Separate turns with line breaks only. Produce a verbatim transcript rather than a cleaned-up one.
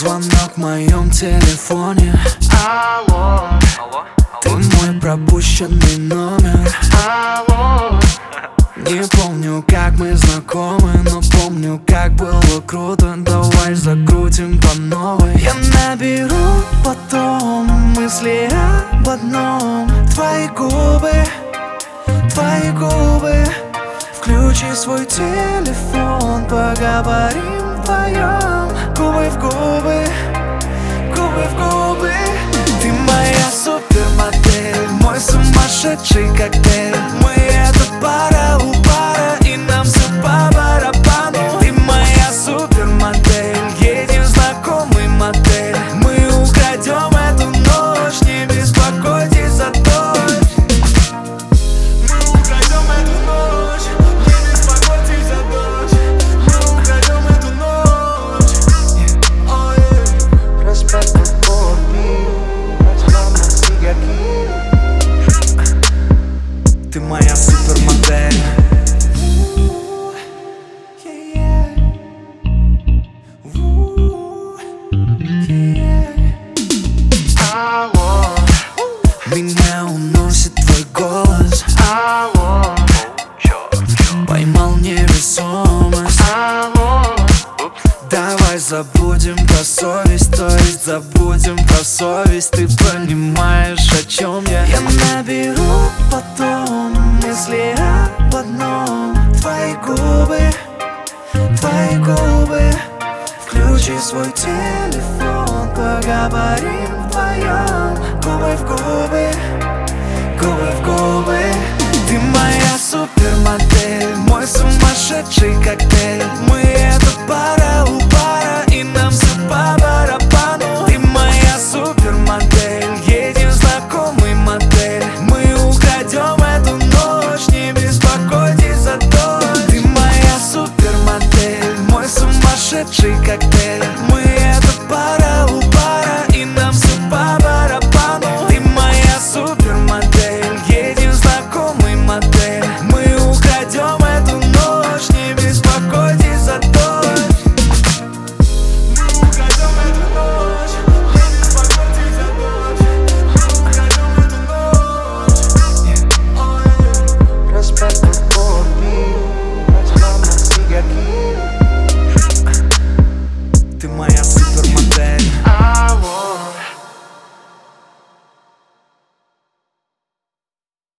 звонок в моем телефоне.
Алло, алло,
ты мой пропущенный номер.
алло.
Не помню, как мы знакомы, но помню, как было круто. Давай закрутим по новой. Я наберу потом мысли об одном. Твои губы, твои губы. Включи свой телефон, поговорим вдвоем. Губы в губы, губы в губы. Ты моя супермодель, мой сумасшедший коктейль. Мы это пара у пара, и нам все по барабану. Ты моя супермодель, едем в знакомый мотель. Мы украдем эту ночь, не беспокойтесь за дождь. Мы украдем эту ночь, не беспокойтесь за дождь. Мы украдем эту ночь. Oh, yeah.
Respeto por mí, mama sigue aquí.
Ты моя супермодель.
Алло,
Меня уносит твой голос.
алло,
Поймал невесомость.
алло.
Давай забудем про совесть, то есть забудем про совесть. Ты понимаешь, о чем я? Я наберу потом мысли об одном. Твои губы, твои губы. Включи свой телефон, поговорим вдвоем. Губы в губы, губы в губы. Ты моя супермодель, мой сумасшедший коктейль. Мы это пара у пара, и нам все по барабану. Ты моя супермодель, едем в знакомый мотель. Мы украдем эту ночь, не беспокойтесь за дождь. Ты моя супермодель, мой сумасшедший коктейль. Мы это пара у пара, и нам все по барабану. Ты моя супермодель, едем в знакомый мотель. Мы украдем